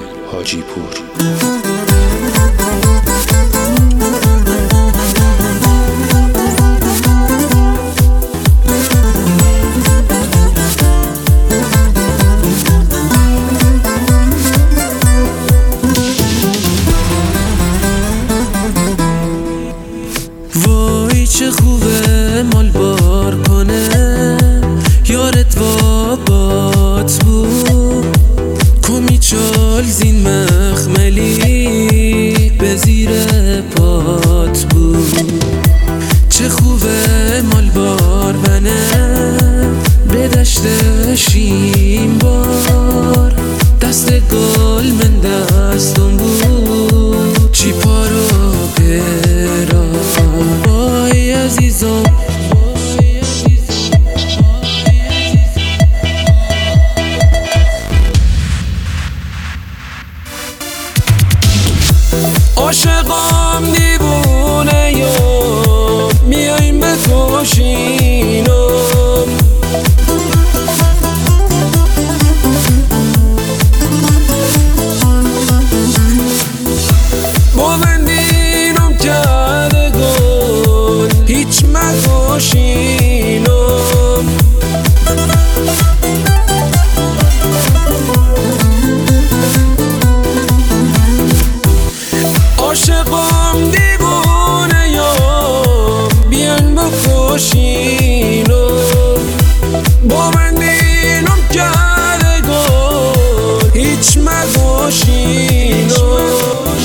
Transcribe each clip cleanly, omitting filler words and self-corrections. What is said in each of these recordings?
حاجی پور. وای چه خوبه مال بار کنه، یارت وابات بود، کمی چال زین مخملی به زیر پات بود. چه خوبه مال بار بنه به دشت شیم بار، دست گل من دستم بود چی پارو برا. وای عزیزم عاشقام دیوونه یا میایم بکشینم، با من دینم کرده گل هیچ مکشینم. عاشقام دیوونه یا بیان بکشینم، با من دینم کرده گل هیچ مکشینم.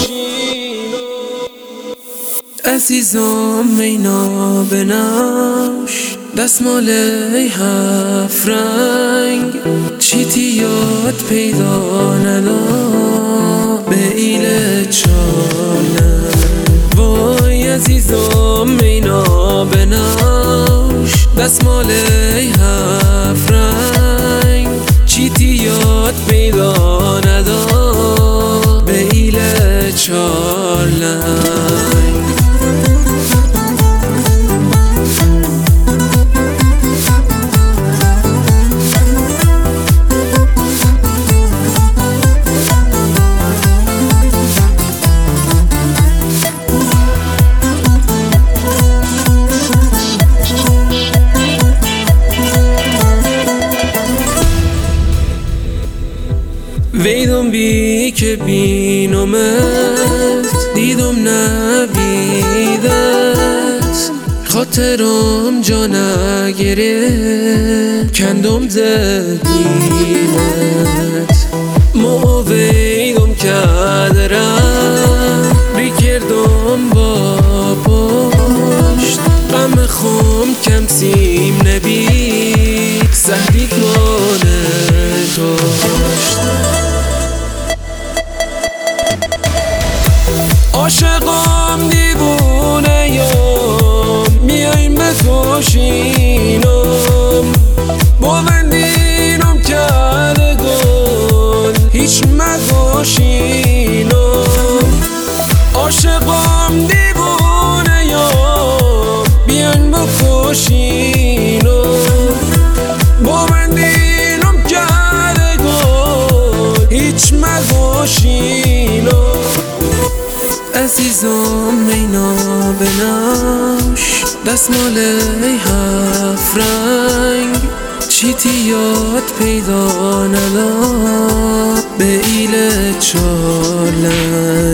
عزیزم مینا بناش دستمال هفت رنگ، چیتی یاد پیدا ندار به ایل چالن. وای عزیزم مینا بناش دستمال هفت رنگ، چیتی یاد پیدا ندار به ایل چالن. ویدم بی که بینمت دیدم نبیدت، خاطرم جا نگره کندم زدیمت. ما ویدم کدرم بی کردم با پشت، غم خم کم سیم نبید سهدیک مانه داشت. عاشقام دیوونه یا میایم بکشینم، با من دینم کرده گل هیچ مکشینم. عاشقام دیوونه یا بیان بکشینم، با من دینم کرده گل هیچ مکشینم. عزیزم مینا بناش دستمال هفت رنگ، چیتی یاد پیدا ندار به ایل چالن.